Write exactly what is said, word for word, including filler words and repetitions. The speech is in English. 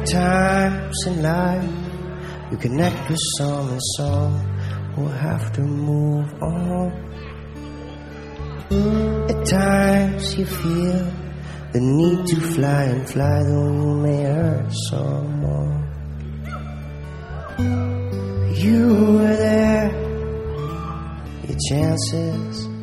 times in life you connect with some song will have to move on. At times you feel the need to fly and fly, though you may hurt someone. You were there, your chances